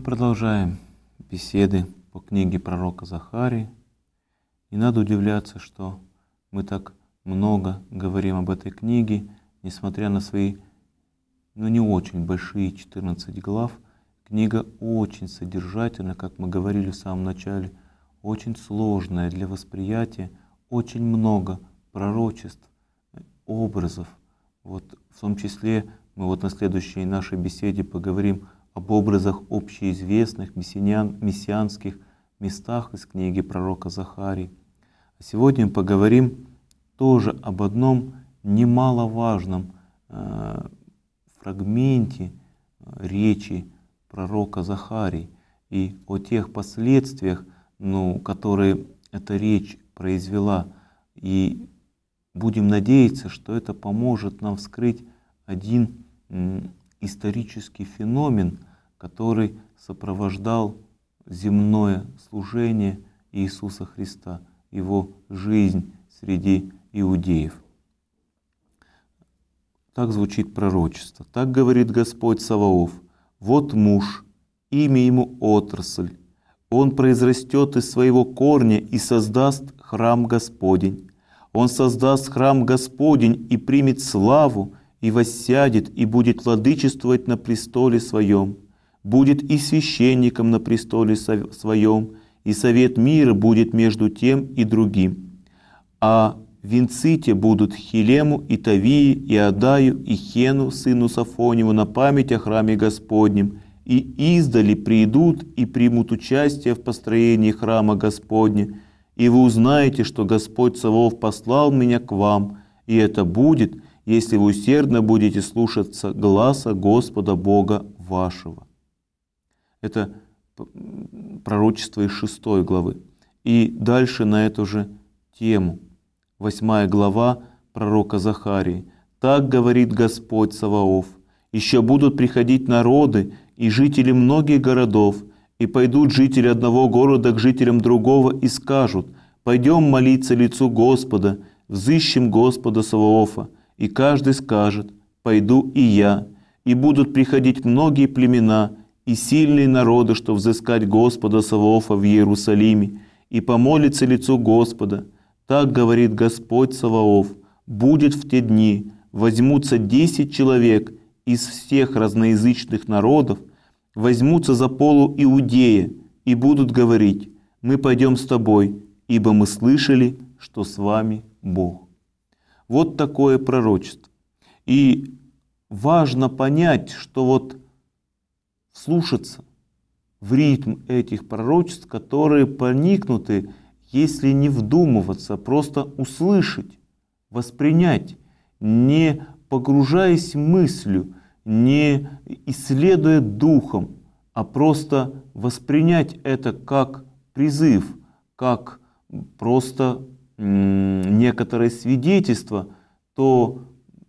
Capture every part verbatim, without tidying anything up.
продолжаем беседы по книге пророка Захарии. Не надо удивляться, что мы так много говорим об этой книге, несмотря на свои, ну, не очень большие четырнадцать глав. Книга очень содержательная, как мы говорили в самом начале, очень сложная для восприятия, очень много пророчеств, образов. Вот в том числе мы вот на следующей нашей беседе поговорим об образах общеизвестных мессиан, мессианских местах из книги пророка Захарии. А сегодня мы поговорим тоже об одном немаловажном э, фрагменте речи пророка Захарии и о тех последствиях, ну, которые эта речь произвела. И будем надеяться, что это поможет нам вскрыть один м, исторический феномен, который сопровождал земное служение Иисуса Христа, его жизнь среди иудеев. Так звучит пророчество. Так говорит Господь Саваоф: вот муж, имя ему отрасль, он произрастет из своего корня и создаст храм Господень. Он создаст храм Господень и примет славу, и воссядет, и будет владычествовать на престоле своем, будет и священником на престоле своем, и совет мира будет между тем и другим. А венцы те будут Хилему, и Тавии, и Адаю, и Хену, сыну Сафоневу, на память о храме Господнем, и издали придут и примут участие в построении храма Господня, и вы узнаете, что Господь Саваоф послал меня к вам, и это будет, если вы усердно будете слушаться гласа Господа Бога вашего. Это пророчество из шестой главы. И дальше на эту же тему. Восьмая глава пророка Захарии. Так говорит Господь Саваоф: еще будут приходить народы и жители многих городов, и пойдут жители одного города к жителям другого и скажут: пойдем молиться лицу Господа, взыщем Господа Саваофа. И каждый скажет: пойду и я. И будут приходить многие племена и сильные народы, чтобы взыскать Господа Саваофа в Иерусалиме, и помолиться лицу Господа. Так говорит Господь Саваоф: будет в те дни, возьмутся десять человек из всех разноязычных народов, возьмутся за полу Иудея и будут говорить: мы пойдем с тобой, ибо мы слышали, что с вами Бог. Вот такое пророчество. И важно понять, что вот слушаться в ритм этих пророчеств, которые проникнуты, если не вдумываться, просто услышать, воспринять, не погружаясь мыслью, не исследуя духом, а просто воспринять это как призыв, как просто некоторое свидетельство, то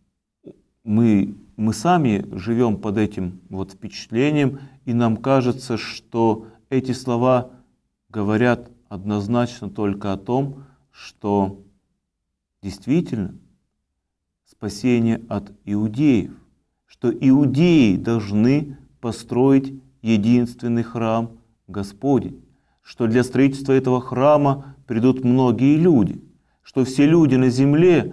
мы, мы сами живем под этим вот впечатлением, и нам кажется, что эти слова говорят однозначно только о том, что действительно спасение от иудеев, что иудеи должны построить единственный храм Господень, что для строительства этого храма придут многие люди, что все люди на земле,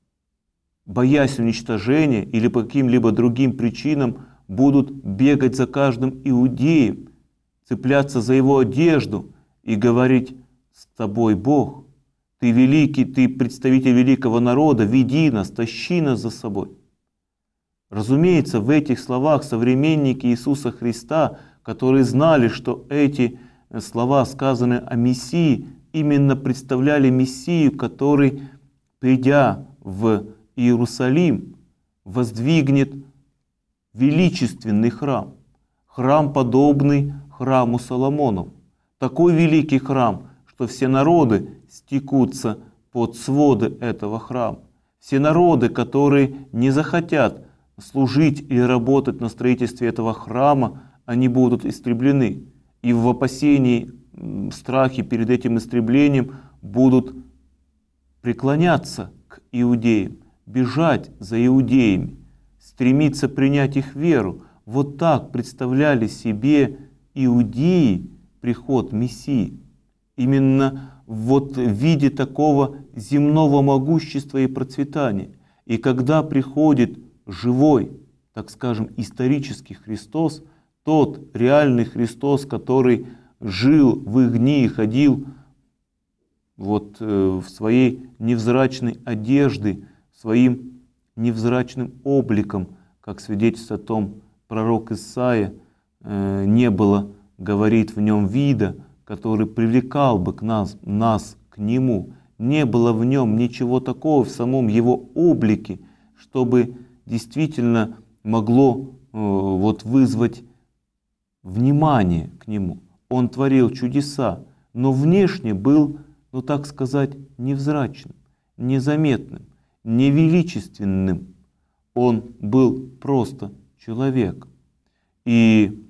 боясь уничтожения или по каким-либо другим причинам, будут бегать за каждым иудеем, цепляться за его одежду и говорить: с тобой Бог, ты великий, ты представитель великого народа, веди нас, тащи нас за собой. Разумеется, в этих словах современники Иисуса Христа, которые знали, что эти слова сказаны о Мессии, именно представляли Мессию, который, придя в Иерусалим, воздвигнет величественный храм, храм, подобный храму Соломонову. Такой великий храм, что все народы стекутся под своды этого храма. Все народы, которые не захотят служить или работать на строительстве этого храма, они будут истреблены. И в опасении, страхе перед этим истреблением будут преклоняться к иудеям, бежать за иудеями, стремиться принять их веру. Вот так представляли себе Иудеи приход Мессии. Именно вот в виде такого земного могущества и процветания. И когда приходит живой, так скажем, исторический Христос, тот реальный Христос, который жил в их дни и ходил вот в своей невзрачной одежде, своим невзрачным обликом, как свидетельствует о том пророк Исаия, не было, говорит, в нем вида, который привлекал бы к нас, нас к Нему. Не было в нем ничего такого в самом Его облике, чтобы действительно могло э, вот, вызвать внимание к Нему. Он творил чудеса, но внешне был, ну так сказать, невзрачным, незаметным, невеличественным. Он был просто человек. И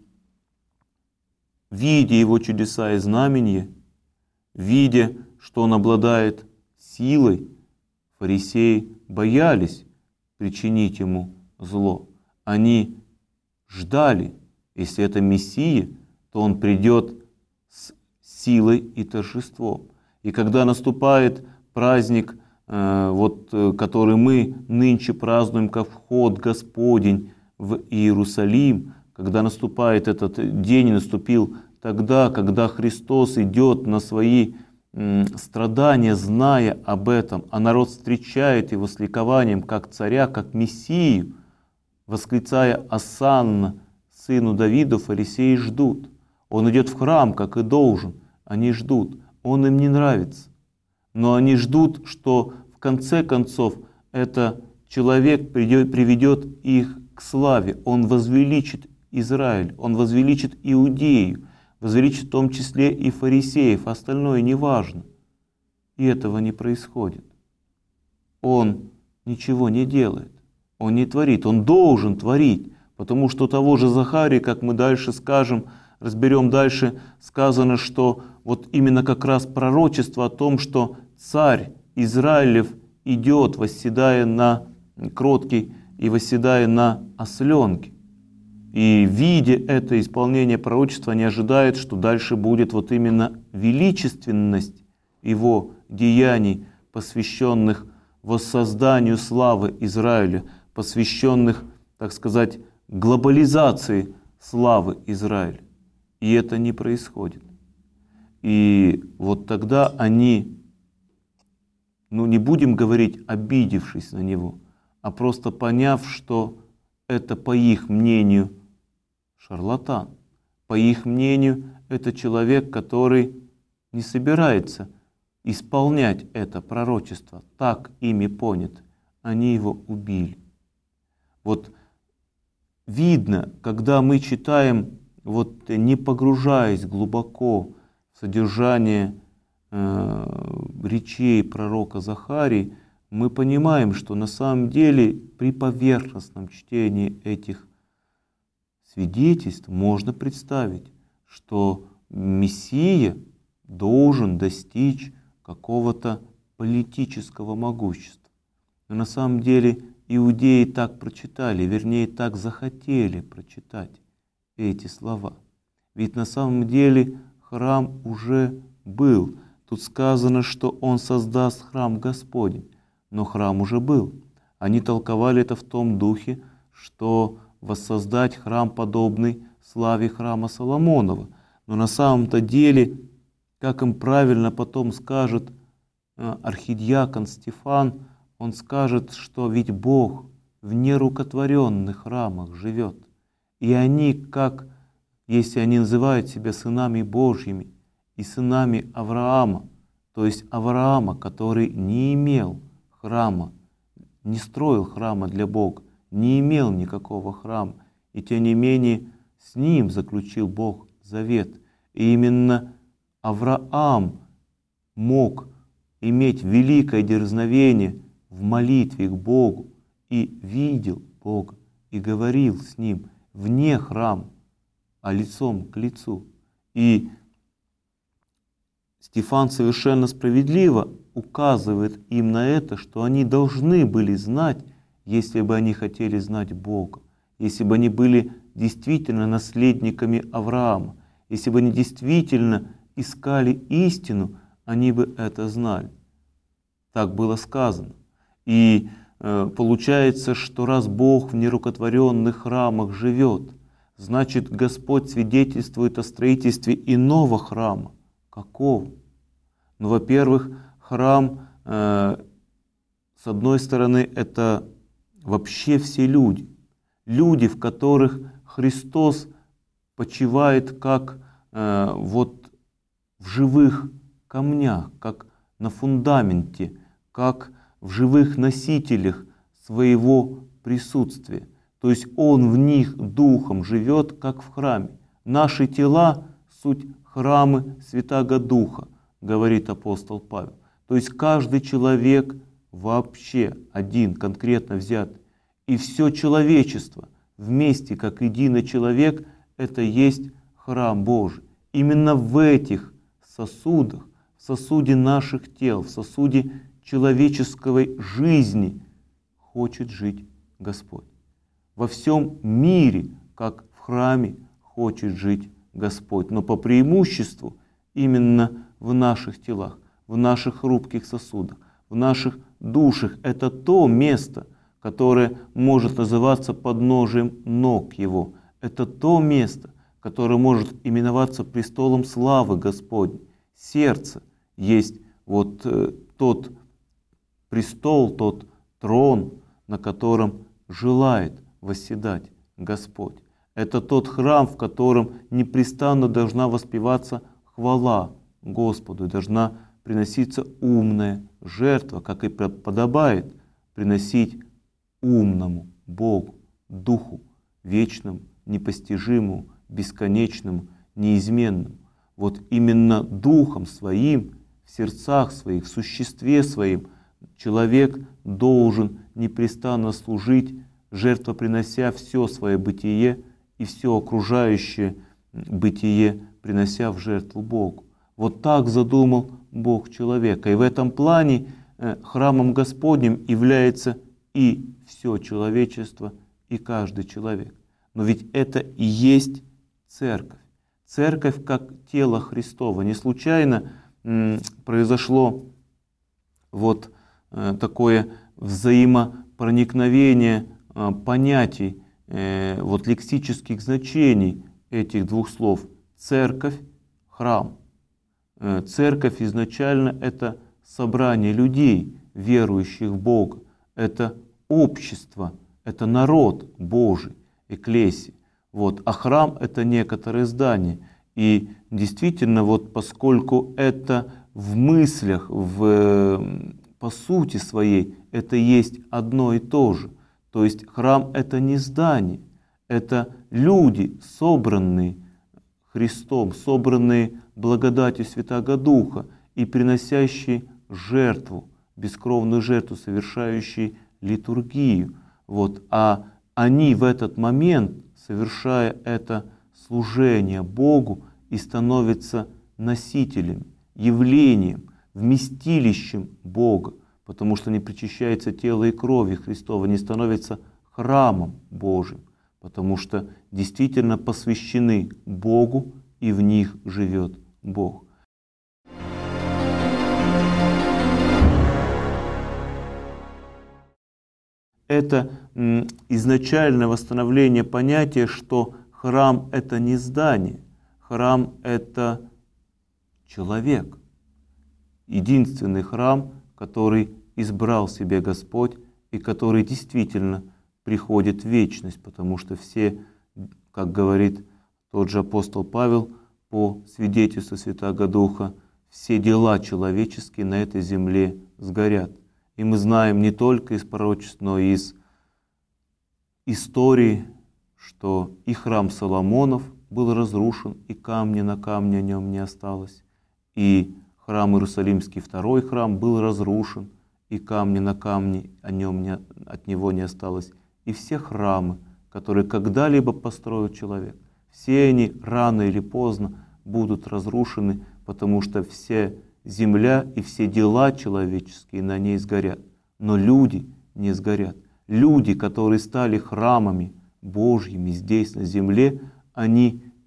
видя Его чудеса и знамения, видя, что Он обладает силой, фарисеи боялись причинить Ему зло. Они ждали, если это Мессия, то Он придет с силой и торжеством. И когда наступает праздник, вот, который мы нынче празднуем как вход Господень в Иерусалим, когда наступает этот день, наступил тогда, когда Христос идет на свои страдания, зная об этом, а народ встречает его с ликованием как царя, как Мессию, восклицая «Осанна, сыну Давиду», фарисеи ждут. Он идет в храм, как и должен, они ждут. Он им не нравится, но они ждут, что в конце концов этот человек придет, приведет их к славе, он возвеличит Израиль, он возвеличит Иудею, возвеличит в том числе и фарисеев, остальное не важно. И этого не происходит. Он ничего не делает, он не творит, он должен творить, потому что у того же Захарии, как мы дальше скажем, разберем дальше, сказано, что вот именно как раз пророчество о том, что царь Израилев идет, восседая на кроткий и восседая на осленке. И видя это исполнение пророчества, они ожидают, что дальше будет вот именно величественность его деяний, посвященных воссозданию славы Израиля, посвященных, так сказать, глобализации славы Израиля. И это не происходит. И вот тогда они, ну не будем говорить, обидевшись на него, а просто поняв, что это, по их мнению, шарлатан. По их мнению, это человек, который не собирается исполнять это пророчество. Так ими понят. Они его убили. Вот видно, когда мы читаем, вот не погружаясь глубоко в содержание э, речей пророка Захарии, мы понимаем, что на самом деле при поверхностном чтении этих свидетельств можно представить, что Мессия должен достичь какого-то политического могущества. Но на самом деле иудеи так прочитали, вернее так захотели прочитать эти слова. Ведь на самом деле храм уже был. Тут сказано, что он создаст храм Господень. Но храм уже был. Они толковали это в том духе, что воссоздать храм, подобный славе храма Соломонова. Но на самом-то деле, как им правильно потом скажет архидиакон Стефан, он скажет, что ведь Бог в нерукотворенных храмах живет. И они, как, если они называют себя сынами Божьими и сынами Авраама, то есть Авраама, который не имел храма, не строил храма для Бога, не имел никакого храма, и тем не менее с ним заключил Бог завет. И именно Авраам мог иметь великое дерзновение в молитве к Богу и видел Бога, и говорил с Ним вне храма, а лицом к лицу. И Стефан совершенно справедливо указывает им на это, что они должны были знать, если бы они хотели знать Бога, если бы они были действительно наследниками Авраама, Если бы они действительно искали истину, они бы это знали. Так было сказано. И э, получается, что раз Бог в нерукотворенных храмах живет, значит, Господь свидетельствует о строительстве иного храма. Какого? Ну, во-первых, храм, э, с одной стороны, это вообще все люди. Люди, в которых Христос почивает как э, вот в живых камнях, как на фундаменте, как в живых носителях своего присутствия. То есть Он в них духом живет, как в храме. Наши тела — суть храмы Святаго Духа, говорит апостол Павел. То есть каждый человек вообще один, конкретно взятый. И все человечество вместе, как единый человек, это есть храм Божий. Именно в этих сосудах, в сосуде наших тел, в сосуде человеческой жизни хочет жить Господь. Во всем мире, как в храме, хочет жить Господь. Но по преимуществу именно в наших телах, в наших хрупких сосудах, в наших душах. Это то место, которое может называться подножием ног Его. Это то место, которое может именоваться престолом славы Господней. Сердце есть вот э, тот престол, тот трон, на котором желает восседать Господь. Это тот храм, в котором непрестанно должна воспеваться хвала Господу, должна приноситься умная жертва, как и подобает приносить умному Богу, Духу, вечному, непостижимому, бесконечному, неизменному. Вот именно Духом Своим, в сердцах своих, в существе Своим человек должен непрестанно служить, жертвопринося все свое бытие и все окружающее бытие, принося в жертву Богу. Вот так задумал Бог человека. И в этом плане храмом Господним является и все человечество, и каждый человек. Но ведь это и есть церковь. Церковь как тело Христово. Не случайно произошло вот такое взаимопроникновение понятий, вот лексических значений этих двух слов. Церковь, храм. Церковь изначально это собрание людей, верующих в Бога. Это общество, это народ Божий, экклесия. Вот. А храм это некоторые здания. И действительно, вот поскольку это в мыслях, в, по сути своей, это есть одно и то же. То есть храм это не здание, это люди, собранные Христом, собранные благодатью Святаго Духа и приносящие жертву, бескровную жертву, совершающие литургию. Вот. А они в этот момент, совершая это служение Богу, и становятся носителем, явлением, вместилищем Бога, потому что не причащается тело и крови Христова, не становятся храмом Божьим, потому что действительно посвящены Богу, и в них живет Бог. Это изначальное восстановление понятия, что храм — это не здание, храм — это человек. Единственный храм, который избрал себе Господь и который действительно приходит в вечность, потому что все, как говорит тот же апостол Павел, по свидетельству Святаго Духа, все дела человеческие на этой земле сгорят. И мы знаем не только из пророчеств, но и из истории, что и храм Соломонов был разрушен, и камня на камне о нем не осталось, и храм Иерусалимский, второй храм, был разрушен, и камня на камне о нем не, от него не осталось. И все храмы, которые когда-либо построил человек, все они рано или поздно будут разрушены, потому что вся земля и все дела человеческие на ней сгорят. Но люди не сгорят. Люди, которые стали храмами Божьими здесь на земле, они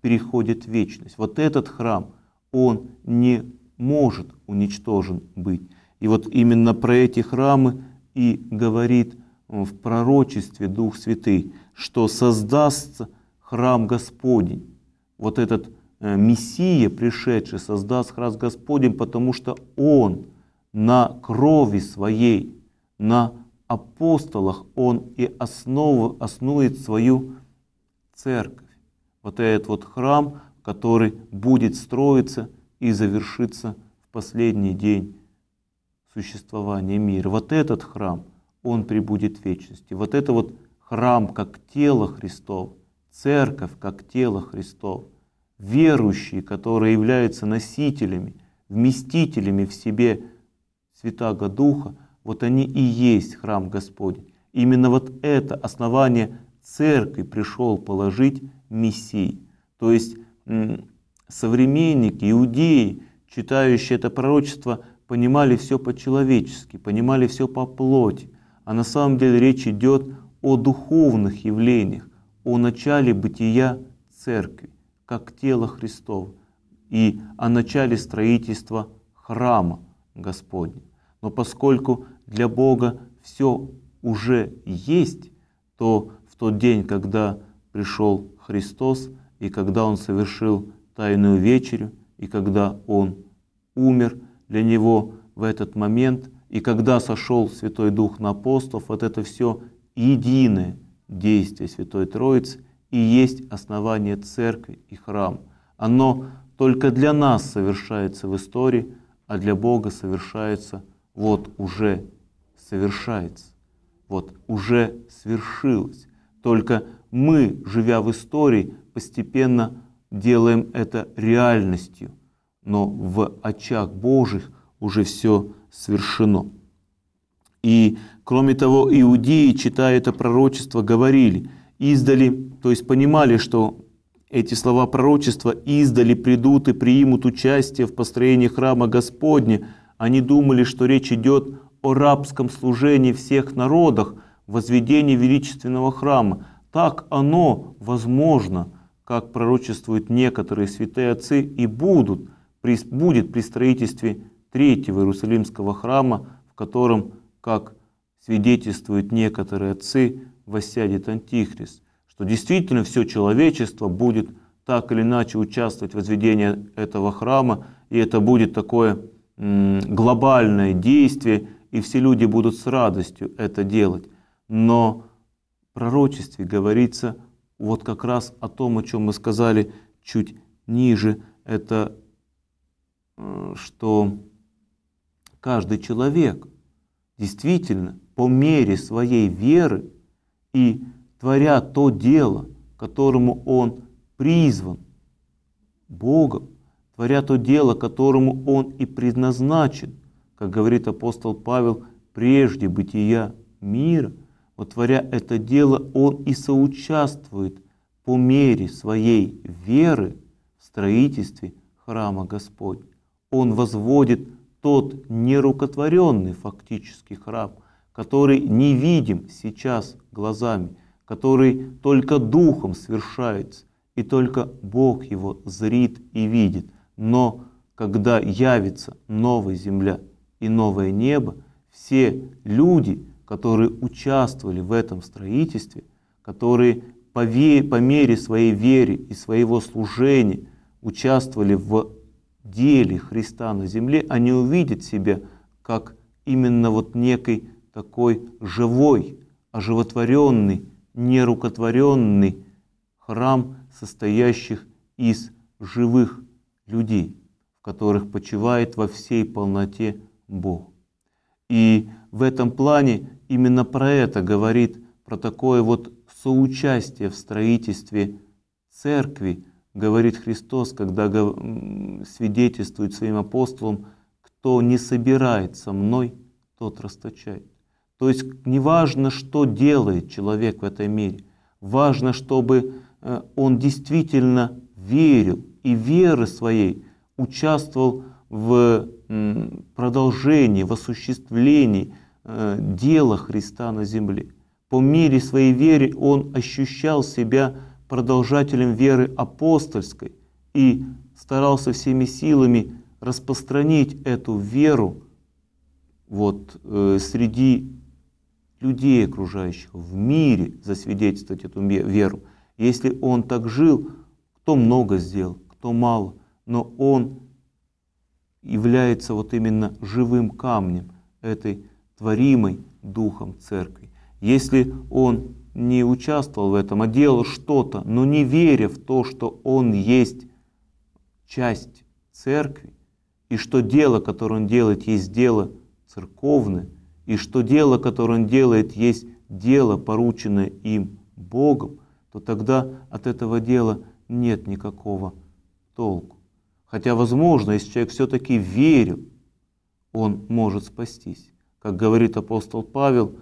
переходит в вечность. Вот этот храм, он не может уничтожен быть. И вот именно про эти храмы и говорит в пророчестве Дух Святый, что создастся храм Господень. Вот этот Мессия, пришедший, создаст храм Господень, потому что Он на крови своей, на апостолах, Он и основу, основывает свою церковь. Вот этот вот храм, который будет строиться и завершиться в последний день существования мира. Вот этот храм, он пребудет в вечности. Вот это вот храм как тело Христов, церковь как тело Христов, верующие, которые являются носителями, вместителями в себе Святаго Духа, вот они и есть храм Господень. Именно вот это основание церкви пришел положить Мессии. То есть современники, иудеи, читающие это пророчество, понимали все по-человечески, понимали все по плоти. А на самом деле речь идет о духовных явлениях, о начале бытия церкви, как тела Христова, и о начале строительства храма Господня. Но поскольку для Бога все уже есть, то в тот день, когда пришел Христос, и когда Он совершил Тайную вечерю, и когда Он умер, для Него в этот момент, и когда сошел Святой Дух на апостолов, вот это все единое действие Святой Троицы и есть основание церкви и храма. Оно только для нас совершается в истории, а для Бога совершается, вот уже совершается, вот уже свершилось. Только мы, живя в истории, постепенно делаем это реальностью, но в очах Божьих уже все свершено. И кроме того, иудеи, читая это пророчество, говорили, издали, то есть понимали, что эти слова пророчества издали придут и примут участие в построении храма Господня. Они думали, что речь идет о рабском служении всех народах, возведении величественного храма. Так оно возможно, как пророчествуют некоторые святые отцы, и будут, будет при строительстве третьего Иерусалимского храма, в котором, как свидетельствуют некоторые отцы, воссядет Антихрист, что действительно все человечество будет так или иначе участвовать в возведении этого храма, и это будет такое глобальное действие, и все люди будут с радостью это делать. Но в пророчестве говорится вот как раз о том, о чем мы сказали чуть ниже, это что каждый человек действительно по мере своей веры и творя то дело, которому он призван Богом, творя то дело, которому он и предназначен, как говорит апостол Павел, прежде бытия мира, вот творя это дело, он и соучаствует по мере своей веры в строительстве храма Господня. Он возводит тот нерукотворенный фактически храм, который не видим сейчас глазами, который только духом свершается, и только Бог его зрит и видит. Но когда явится новая земля и новое небо, все люди, которые участвовали в этом строительстве, которые по, ве- по мере своей веры и своего служения участвовали в деле Христа на земле, они увидят себя как именно вот некий такой живой, оживотворенный, нерукотворенный храм, состоящих из живых людей, в которых почивает во всей полноте Бог. И в этом плане именно про это говорит, про такое вот соучастие в строительстве церкви, говорит Христос, когда свидетельствует своим апостолам, кто не собирает со мной, тот расточает. То есть неважно, что делает человек в этом мире, важно, чтобы он действительно верил и веры своей участвовал в продолжении, в осуществлении дела Христа на земле. По мере своей веры он ощущал себя продолжателем веры апостольской и старался всеми силами распространить эту веру вот, э, среди людей окружающих, в мире засвидетельствовать эту веру. Если он так жил, кто много сделал, кто мало, но он является вот именно живым камнем этой творимой Духом Церкви. Если он не участвовал в этом, а делал что-то, но не веря в то, что он есть часть Церкви, и что дело, которое он делает, есть дело церковное, и что дело, которое он делает, есть дело, порученное им Богом, то тогда от этого дела нет никакого толку. Хотя, возможно, если человек все-таки верил, он может спастись. Как говорит апостол Павел,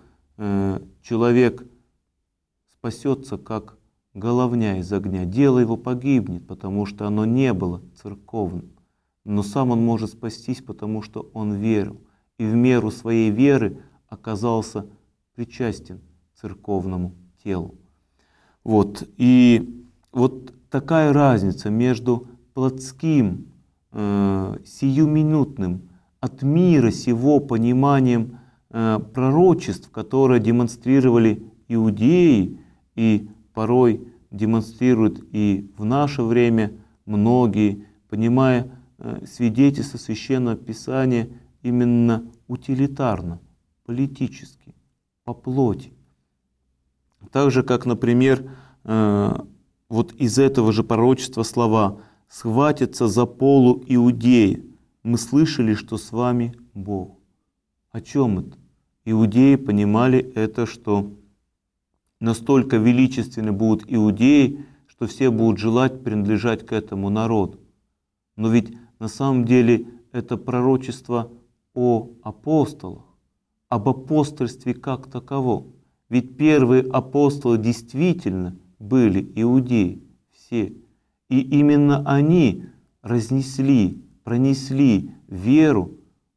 человек спасется, как головня из огня. Дело его погибнет, потому что оно не было церковным. Но сам он может спастись, потому что он верил. И в меру своей веры оказался причастен церковному телу. Вот. И вот такая разница между плотским, э, сиюминутным, от мира сего пониманием э, пророчеств, которые демонстрировали иудеи и порой демонстрируют и в наше время многие, понимая э, свидетельства Священного Писания именно утилитарно, политически, по плоти. Так же, как, например, э, вот из этого же пророчества слова «схватятся за полу иудеи, мы слышали, что с вами Бог». О чем это? Иудеи понимали это, что настолько величественны будут иудеи, что все будут желать принадлежать к этому народу. Но ведь на самом деле это пророчество о апостолах, об апостольстве как таковом. Ведь первые апостолы действительно были иудеи, все. И именно они разнесли, пронесли веру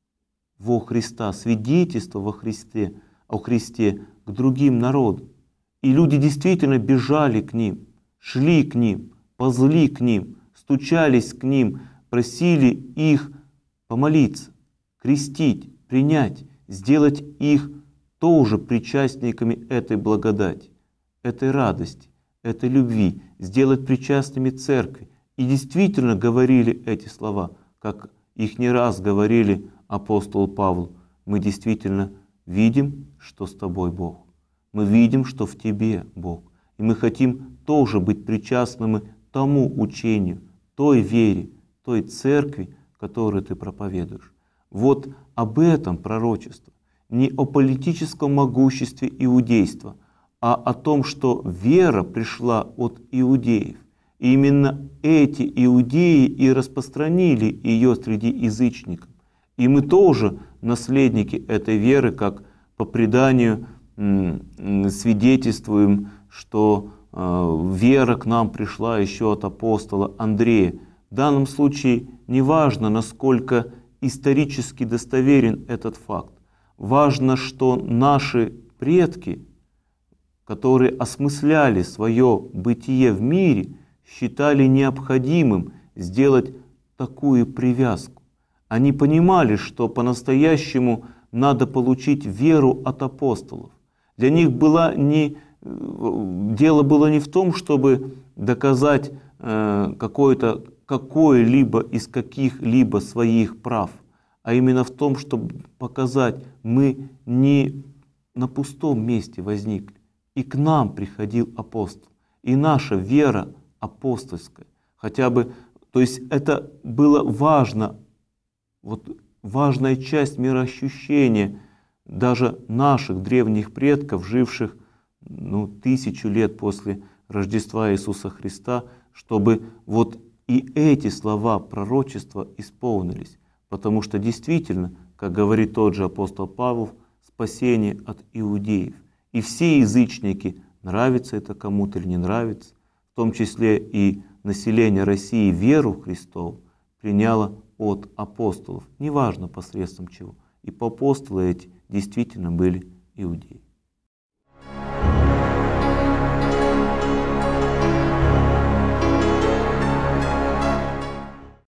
во Христа, свидетельство во Христе, о Христе к другим народам. И люди действительно бежали к ним, шли к ним, ползли к ним, стучались к ним, просили их помолиться, крестить, принять, сделать их тоже причастниками этой благодати, этой радости, этой любви, сделать причастными церкви. И действительно говорили эти слова, как их не раз говорили апостолу Павлу. Мы действительно видим, что с тобой Бог. Мы видим, что в тебе Бог. И мы хотим тоже быть причастными тому учению, той вере, той церкви, которую ты проповедуешь. Вот об этом пророчество. Не о политическом могуществе иудейства, а о том, что вера пришла от иудеев. И именно эти иудеи и распространили ее среди язычников. И мы тоже наследники этой веры, как по преданию свидетельствуем, что вера к нам пришла еще от апостола Андрея. В данном случае не важно, насколько исторически достоверен этот факт. Важно, что наши предки, которые осмысляли свое бытие в мире, считали необходимым сделать такую привязку. Они понимали, что по-настоящему надо получить веру от апостолов. Для них было не, дело было не в том, чтобы доказать э, какое-то, какое-либо из каких-либо своих прав, а именно в том, чтобы показать, мы не на пустом месте возникли. И к нам приходил апостол. И наша вера апостольская. Хотя бы, то есть это было важно, вот важная часть мироощущения даже наших древних предков, живших ну, тысячу лет после Рождества Иисуса Христа, чтобы вот и эти слова пророчества исполнились. Потому что действительно, как говорит тот же апостол Павел, спасение от иудеев. И все язычники, нравится это кому-то или не нравится, в том числе и население России, веру в Христову приняло от апостолов, неважно посредством чего. И апостолы эти действительно были иудеи.